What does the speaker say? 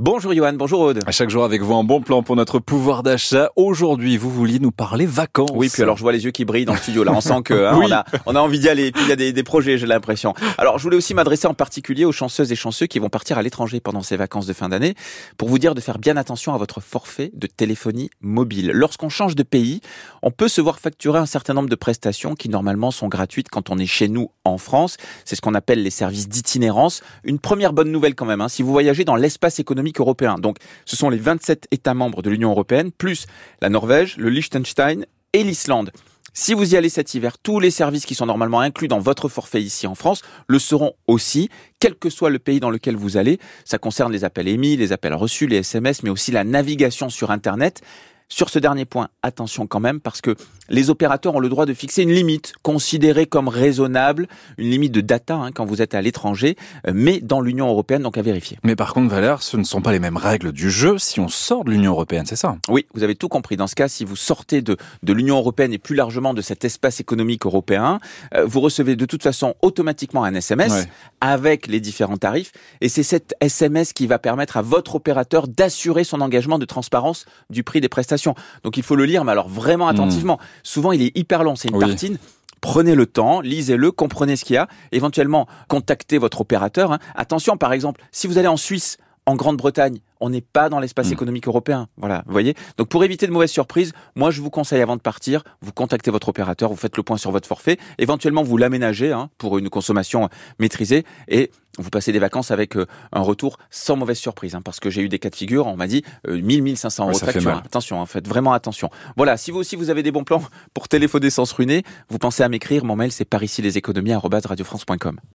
Bonjour Johan, bonjour Aude. À chaque jour avec vous, un bon plan pour notre pouvoir d'achat. Aujourd'hui, vous vouliez nous parler vacances. Oui, puis alors je vois les yeux qui brillent dans le studio là. On sent que Oui. on a envie d'y aller. Et puis il y a des projets, j'ai l'impression. Alors je voulais aussi m'adresser en particulier aux chanceuses et chanceux qui vont partir à l'étranger pendant ces vacances de fin d'année pour vous dire de faire bien attention à votre forfait de téléphonie mobile. Lorsqu'on change de pays, on peut se voir facturer un certain nombre de prestations qui normalement sont gratuites quand on est chez nous en France. C'est ce qu'on appelle les services d'itinérance. Une première bonne nouvelle quand même, si vous voyagez dans l'espace économique européen. Donc ce sont les 27 États membres de l'Union européenne, plus la Norvège, le Liechtenstein et l'Islande. Si vous y allez cet hiver, tous les services qui sont normalement inclus dans votre forfait ici en France le seront aussi, quel que soit le pays dans lequel vous allez. Ça concerne les appels émis, les appels reçus, les SMS, mais aussi la navigation sur Internet. Sur ce dernier point, attention quand même, parce que les opérateurs ont le droit de fixer une limite considérée comme raisonnable, une limite de data quand vous êtes à l'étranger, mais dans l'Union européenne, donc à vérifier. Mais par contre, Valère, ce ne sont pas les mêmes règles du jeu si on sort de l'Union européenne, c'est ça ? Oui, vous avez tout compris. Dans ce cas, si vous sortez de l'Union européenne et plus largement de cet espace économique européen, vous recevez de toute façon automatiquement un SMS avec les différents tarifs. Et c'est cet SMS qui va permettre à votre opérateur d'assurer son engagement de transparence du prix des prestations. Donc il faut le lire, mais alors vraiment attentivement. Souvent, il est hyper long, c'est une tartine. Prenez le temps, lisez-le, comprenez ce qu'il y a. Éventuellement, contactez votre opérateur. Attention, par exemple, si vous allez en Suisse, en Grande-Bretagne, on n'est pas dans l'espace économique européen. Voilà, vous voyez. Donc pour éviter de mauvaises surprises, moi je vous conseille avant de partir, vous contactez votre opérateur, vous faites le point sur votre forfait, éventuellement vous l'aménagez pour une consommation maîtrisée et vous passez des vacances avec un retour sans mauvaise surprise. Parce que j'ai eu des cas de figure, on m'a dit 1000-1500 euros de facture. Attention, faites vraiment attention. Voilà, si vous aussi vous avez des bons plans pour téléphoner sans se ruiner, vous pensez à m'écrire, mon mail c'est paricileséconomies@radiofrance.com.